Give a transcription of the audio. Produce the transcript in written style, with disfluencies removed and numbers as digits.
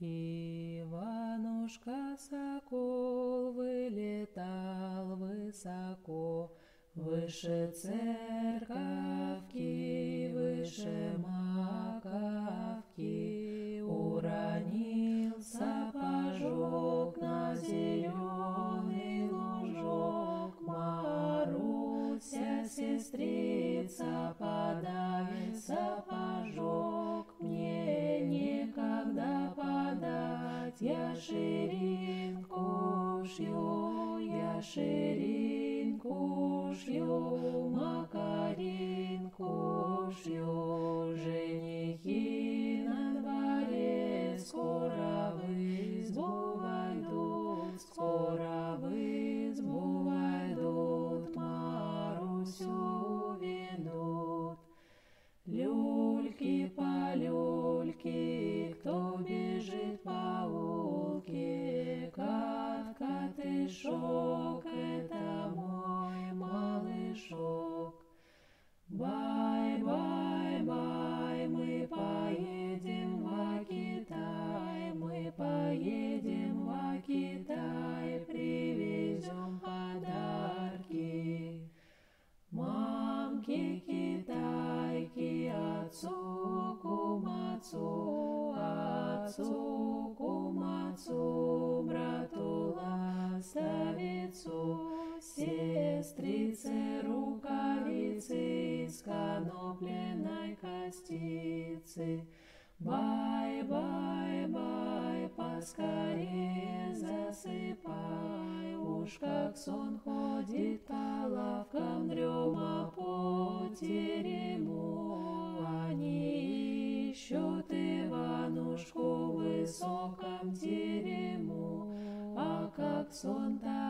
Иванушка-сокол вылетал высоко, выше церковки, выше маковки, уронил сапожок на зеленый лужок. Маруся, сестрица, подай сапожок, мне некогда подать, я ширинку шью, я ширинку шью, макаринку шью. Женихи на дворе скоро в избу войдут, скоро в избу войдут, Марусю ведут. Люльки по люльке, кто бежит по улке, кат-катышок, это мой малышок. Бай-бай-бай, мы поедем в Китай, мы поедем в Китай, привезем подарки. Мамки китайки, отцу кумацу, отцу кумацу, брату ластовицу, сестрице рукавицы из конопляной костицы. Бай-бай-бай, поскорее засыпай, уж как сон ходит по лавкам, дрема по терему. Они ищут Иванушку в высоком терему, а как сон